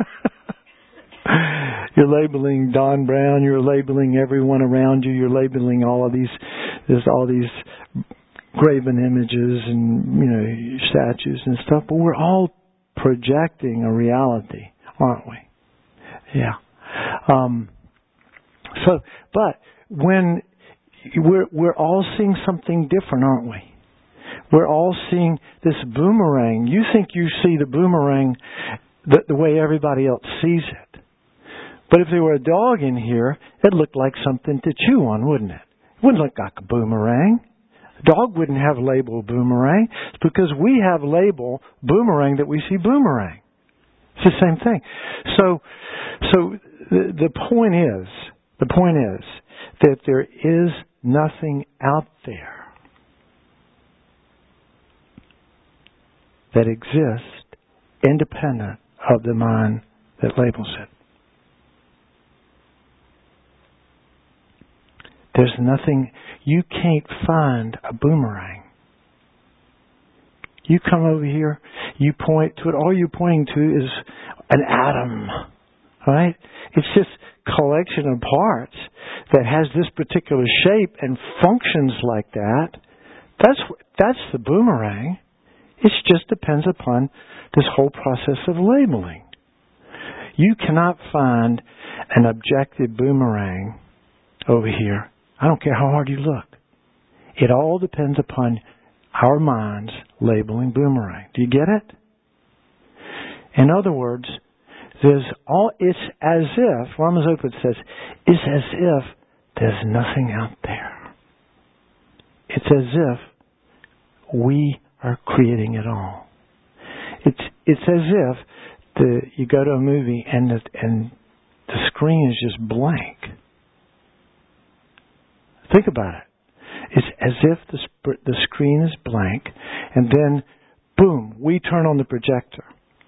You're labeling Don Brown, you're labeling everyone around you, you're labeling all of these, there's all these graven images and, you know, statues and stuff, but we're all projecting a reality, aren't we? Yeah. Um, so, but when we're we're all seeing something different, aren't we? We're all seeing this boomerang. You think you see the boomerang the, the way everybody else sees it, but if there were a dog in here, it looked like something to chew on, wouldn't it? It wouldn't look like a boomerang. A dog wouldn't have label boomerang. It's because we have label boomerang that we see boomerang. It's the same thing. So, so the, the point is, the point is that there is nothing out there that exists independent of the mind that labels it. There's nothing, you can't find a boomerang. You come over here, you point to it, all you're pointing to is an atom, right? It's just a collection of parts that has this particular shape and functions like that. That's that's the boomerang. It just depends upon this whole process of labeling. You cannot find an objective boomerang over here. I don't care how hard you look. It all depends upon our minds labeling boomerang. Do you get it? In other words, there's all. It's as if, Ramazopa says, it's as if there's nothing out there. It's as if we are creating it all. It's it's as if the you go to a movie and the, and the screen is just blank. Think about it. It's as if the sp- the screen is blank, and then, boom, we turn on the projector.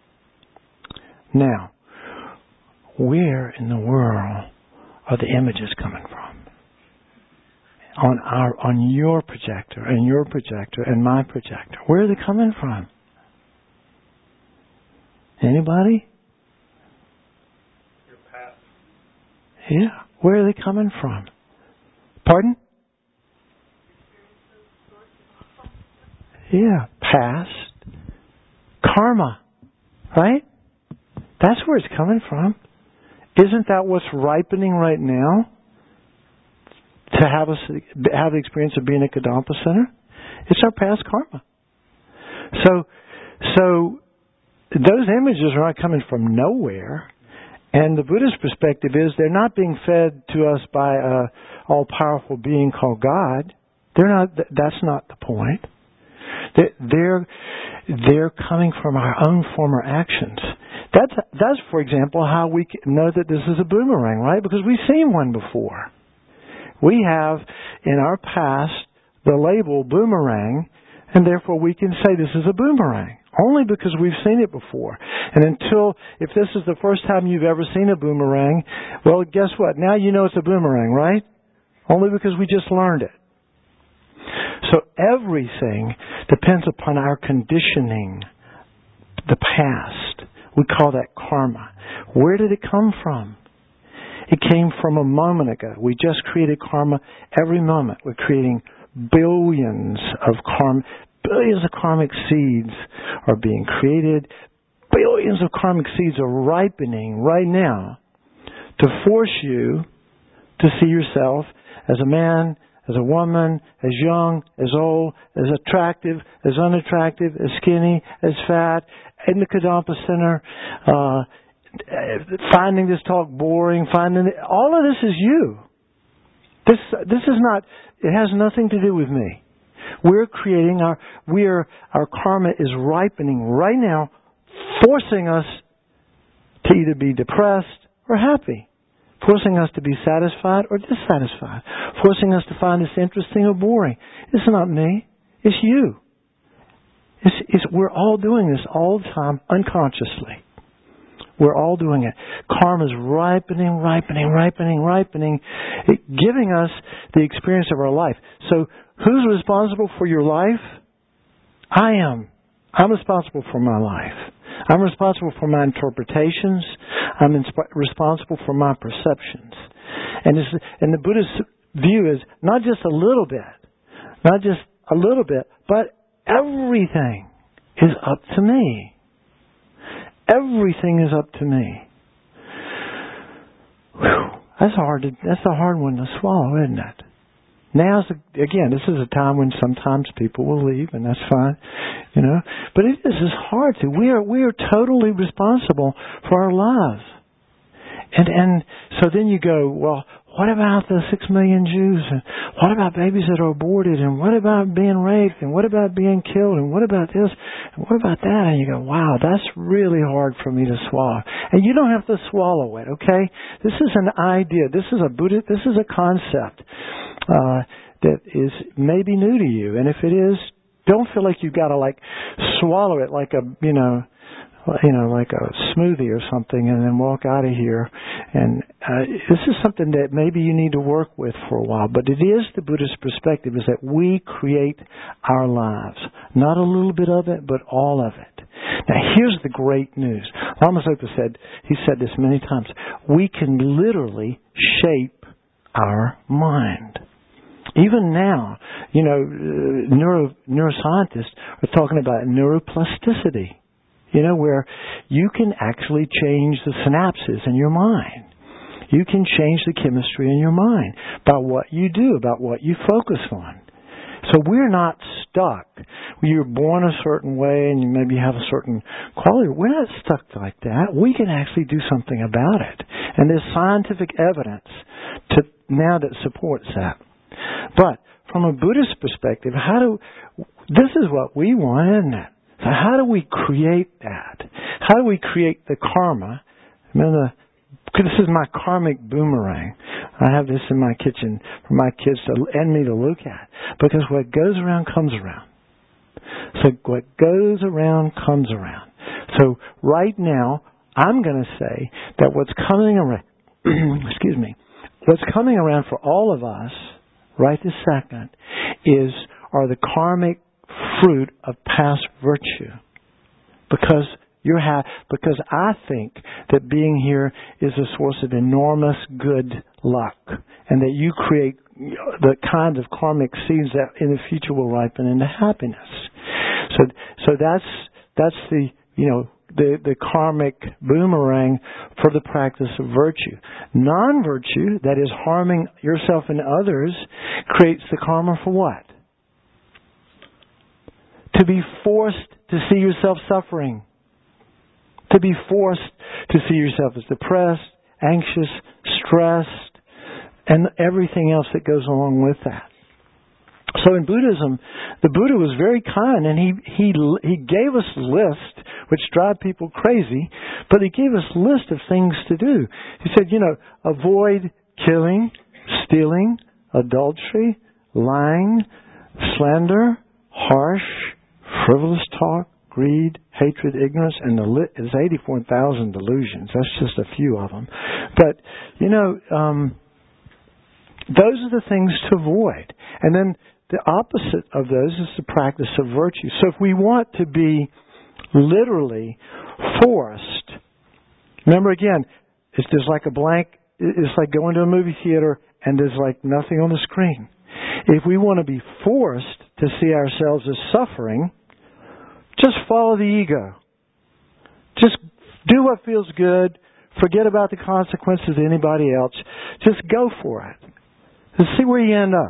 Now, where in the world are the images coming from? On our, on your projector, and your projector, and my projector. Where are they coming from? Anybody? Your past. Yeah. Where are they coming from? Pardon? Yeah, past. Karma. Right? That's where it's coming from. Isn't that what's ripening right now? To have us have the experience of being at Kadampa Center? It's our past karma. So, so those images are not coming from nowhere. And the Buddhist perspective is they're not being fed to us by a all-powerful being called God. They're not. That's not the point. They're they're coming from our own former actions. That's that's for example how we know that this is a boomerang, right? Because we've seen one before. We have in our past the label boomerang, and therefore we can say this is a boomerang. Only because we've seen it before. And until, if this is the first time you've ever seen a boomerang, well, guess what? Now you know it's a boomerang, right? Only because we just learned it. So everything depends upon our conditioning, the past. We call that karma. Where did it come from? It came from a moment ago. We just created karma every moment. We're creating billions of karma. Billions of karmic seeds are being created. Billions of karmic seeds are ripening right now to force you to see yourself as a man, as a woman, as young, as old, as attractive, as unattractive, as skinny, as fat, in the Kadampa Center, uh, finding this talk boring, finding it, all of this is you. This this is not. It has nothing to do with me. We're creating our. We are our karma is ripening right now, forcing us to either be depressed or happy, forcing us to be satisfied or dissatisfied, forcing us to find this interesting or boring. It's not me. It's you. It's, it's, we're all doing this all the time unconsciously. We're all doing it. Karma's ripening, ripening, ripening, ripening, it, giving us the experience of our life. So who's responsible for your life? I am. I'm responsible for my life. I'm responsible for my interpretations. I'm insp- responsible for my perceptions. And, it's, and the Buddhist view is not just a little bit, not just a little bit, but everything is up to me. Everything is up to me. Whew. That's hard. To, that's a hard one to swallow, isn't it? Now's a, again. This is a time when sometimes people will leave, and that's fine, you know. But it is it's hard to. We are we are totally responsible for our lives, and and so then you go, well, what about the six million Jews? And what about babies that are aborted? And what about being raped? And what about being killed? And what about this? And what about that? And you go, wow, that's really hard for me to swallow. And you don't have to swallow it, okay? This is an idea. This is a Buddha. This is a concept uh, that is maybe new to you. And if it is, don't feel like you've got to like swallow it like a, you know, you know, like a smoothie or something, and then walk out of here. And uh, this is something that maybe you need to work with for a while. But it is the Buddhist perspective, is that we create our lives. Not a little bit of it, but all of it. Now, here's the great news. Lama Zopa said, he said this many times, we can literally shape our mind. Even now, you know, uh, neuro, neuroscientists are talking about neuroplasticity. You know, where you can actually change the synapses in your mind. You can change the chemistry in your mind by what you do, about what you focus on. So we're not stuck. You're born a certain way and you maybe have a certain quality. We're not stuck like that. We can actually do something about it. And there's scientific evidence to now that supports that. But from a Buddhist perspective, how do this is what we want, isn't it? So how do we create that? How do we create the karma? Remember, the, this is my karmic boomerang. I have this in my kitchen for my kids to, and me to look at. Because what goes around comes around. So what goes around comes around. So right now, I'm going to say that what's coming around, excuse me, what's coming around for all of us right this second is are the karmic fruit of past virtue, because you're ha- because I think that being here is a source of enormous good luck, and that you create the kinds of karmic seeds that in the future will ripen into happiness. So, so that's that's the you know the the karmic boomerang for the practice of virtue. Non-virtue, that is harming yourself and others, creates the karma for what? To be forced to see yourself suffering. To be forced to see yourself as depressed, anxious, stressed, and everything else that goes along with that. So in Buddhism, the Buddha was very kind, and he he he gave us a list, which drive people crazy, but he gave us a list of things to do. He said, you know, avoid killing, stealing, adultery, lying, slander, harsh, frivolous talk, greed, hatred, ignorance, and the lit is eighty-four thousand delusions. That's just a few of them. But, you know, um, those are the things to avoid. And then the opposite of those is the practice of virtue. So if we want to be literally forced, remember again, it's just like a blank, it's like going to a movie theater and there's like nothing on the screen. If we want to be forced to see ourselves as suffering, just follow the ego. Just do what feels good. Forget about the consequences of anybody else. Just go for it. And see where you end up.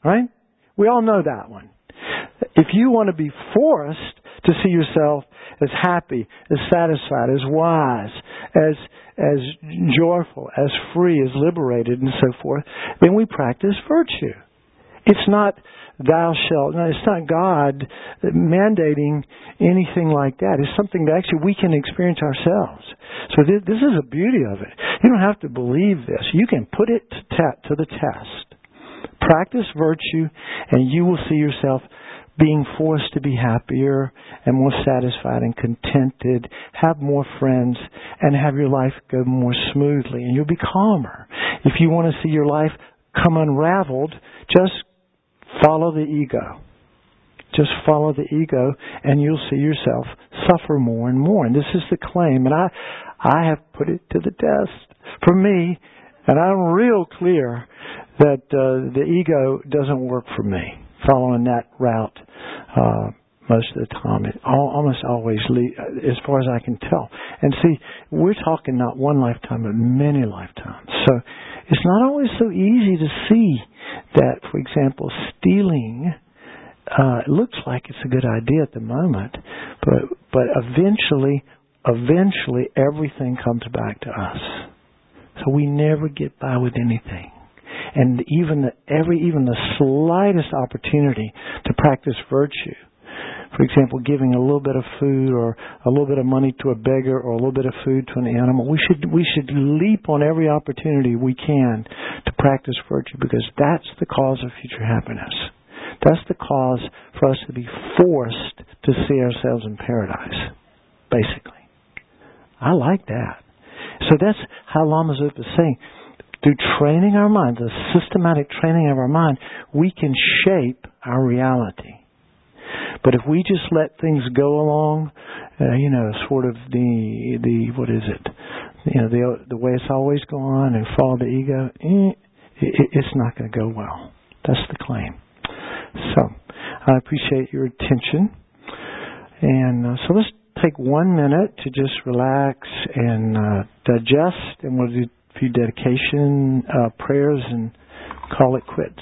Right? We all know that one. If you want to be forced to see yourself as happy, as satisfied, as wise, as as joyful, as free, as liberated, and so forth, then we practice virtue. It's not thou shalt. No, it's not God mandating anything like that. It's something that actually we can experience ourselves. So this, this is the beauty of it. You don't have to believe this. You can put it to, te- to the test. Practice virtue, and you will see yourself being forced to be happier and more satisfied and contented, have more friends, and have your life go more smoothly, and you'll be calmer. If you want to see your life come unraveled, just follow the ego. Just follow the ego, and you'll see yourself suffer more and more. And this is the claim, and I, I have put it to the test. For me, and I'm real clear that uh, the ego doesn't work for me. Following that route, uh, most of the time, it all, almost always, lead, as far as I can tell. And see, we're talking not one lifetime, but many lifetimes. So it's not always so easy to see that, for example, stealing uh, looks like it's a good idea at the moment, but but eventually, eventually, everything comes back to us. So we never get by with anything. And even the, every even the slightest opportunity to practice virtue, for example, giving a little bit of food or a little bit of money to a beggar or a little bit of food to an animal, we should we should leap on every opportunity we can to practice virtue, because that's the cause of future happiness. That's the cause for us to be forced to see ourselves in paradise, basically. I like that. So that's how Lama Zopa is saying. Through training our mind, the systematic training of our mind, we can shape our reality. But if we just let things go along, uh, you know, sort of the the what is it, you know, the the way it's always gone and follow the ego, eh, it, it's not going to go well. That's the claim. So I appreciate your attention, and uh, so let's take one minute to just relax and uh, digest, and we'll do a few dedication uh, prayers and call it quits.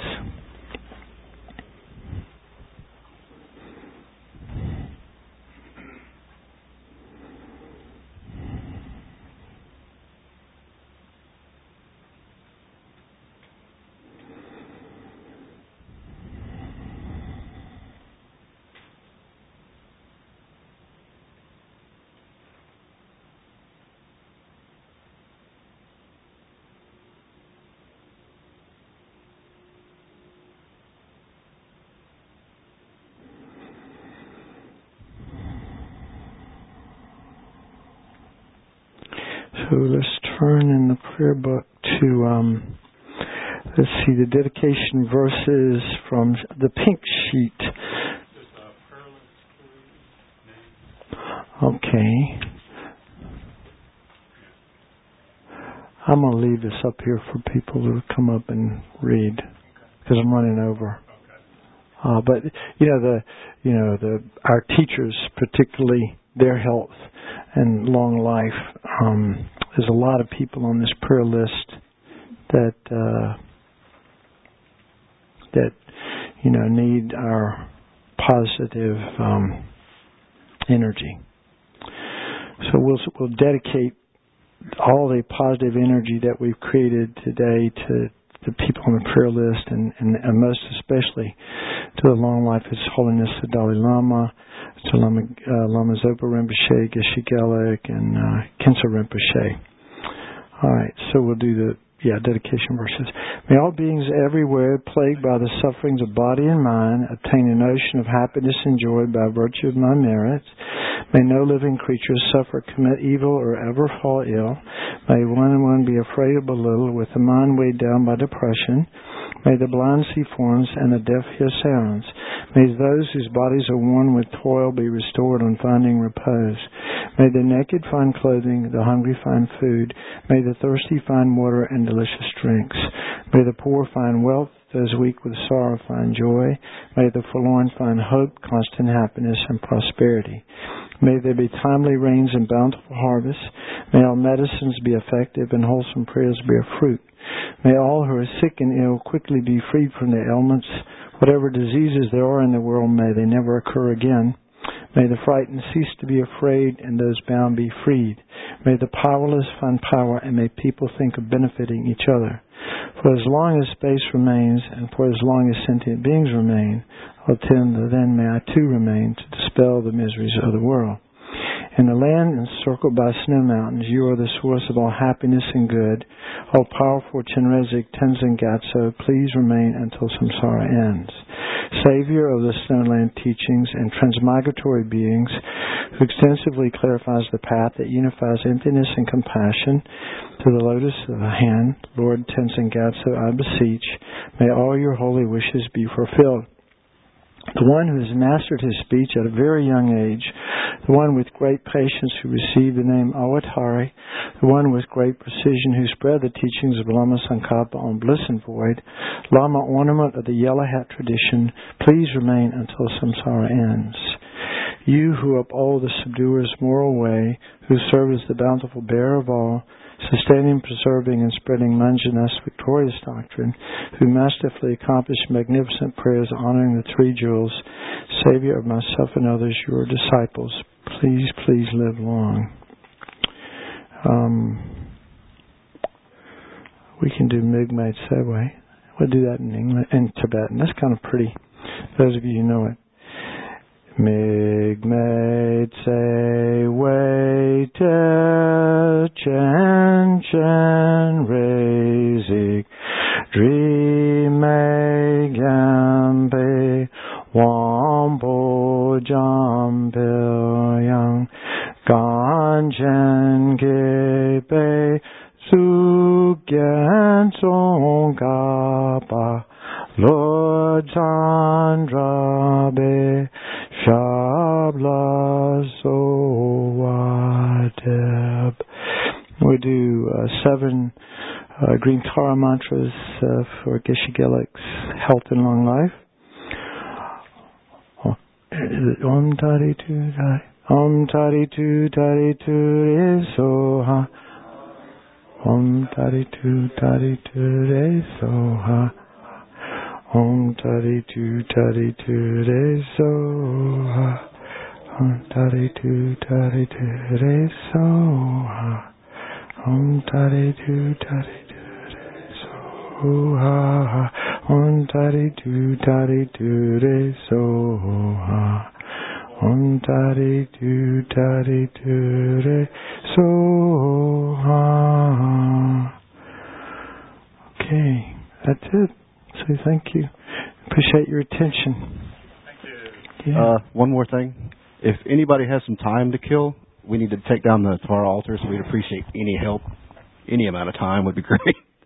So let's turn in the prayer book to, um, let's see, the dedication verses from the pink sheet. Okay. I'm going to leave this up here for people to come up and read, because I'm running over. Uh, but you know the, you know the our teachers, particularly their health and long life. Um, there's a lot of people on this prayer list that uh, that you know need our positive um, energy. So we'll we'll dedicate all the positive energy that we've created today to the people on the prayer list, and, and, and most especially to the long life of His Holiness the Dalai Lama, to Lama, uh, Lama Zopa Rinpoche, Geshe Gelek, and uh, Khensa Rinpoche. All right, so we'll do the yeah dedication verses. May all beings everywhere, plagued by the sufferings of body and mind, obtain an ocean of happiness and joy by virtue of my merits. May no living creature suffer, commit evil, or ever fall ill. May one and one be afraid of a little, with the mind weighed down by depression. May the blind see forms and the deaf hear sounds. May those whose bodies are worn with toil be restored on finding repose. May the naked find clothing, the hungry find food. May the thirsty find water and delicious drinks. May the poor find wealth, those weak with sorrow find joy. May the forlorn find hope, constant happiness, and prosperity. May there be timely rains and bountiful harvests. May all medicines be effective and wholesome prayers bear fruit. May all who are sick and ill quickly be freed from their ailments. Whatever diseases there are in the world, may they never occur again. May the frightened cease to be afraid and those bound be freed. May the powerless find power and may people think of benefiting each other. For as long as space remains and for as long as sentient beings remain, I'll tend then may I too remain to dispel the miseries of the world. In the land encircled by snow mountains, you are the source of all happiness and good. All powerful Chenrezig Tenzin Gyatso, please remain until samsara ends. Savior of the Snowland teachings and transmigratory beings, who extensively clarifies the path that unifies emptiness and compassion to the lotus of the hand, Lord Tenzin Gyatso, I beseech, may all your holy wishes be fulfilled. The one who has mastered his speech at a very young age, the one with great patience who received the name Awatari, the one with great precision who spread the teachings of Lama Tsongkhapa on bliss and void, Lama ornament of the yellow hat tradition, please remain until samsara ends. You who uphold the subduer's moral way, who serve as the bountiful bearer of all, sustaining, preserving, and spreading Manjana's victorious doctrine, who masterfully accomplished magnificent prayers honoring the three jewels, Savior of myself and others, your disciples, please, please live long. Um, we can do Migmaid Sewe. We'll do that in English, in Tibetan. That's kind of pretty. Those of you who know it. Migmaid Sewe te chen chen rezik drime gambe wambo jampil yang ganjen gebe sugyan songkapa Lord Chandra be Shabla Sowadeb. We do uh, seven uh, green Tara mantras uh, for Geshe Gelik's health and long life. Oh, is it Om Tari Tu Tari? Om Tari Tu Tari Tu Re Soha. Om Tari Tu Tari Tu Re Soha. Om Tari Tu Tari Tu Re Soha. Om Tari Tu Tari Tu Re Soha. Om Tari Tu Tari Tu Re Soha. Om Tari Tu Tari Tu Re Soha. Om Tari Tu Tari Tu Re Soha. Okay, that's it. So thank you. Appreciate your attention. Thank you. Yeah. Uh, one more thing. If anybody has some time to kill, we need to take down the Tara altar, so we'd appreciate any help. Any amount of time would be great.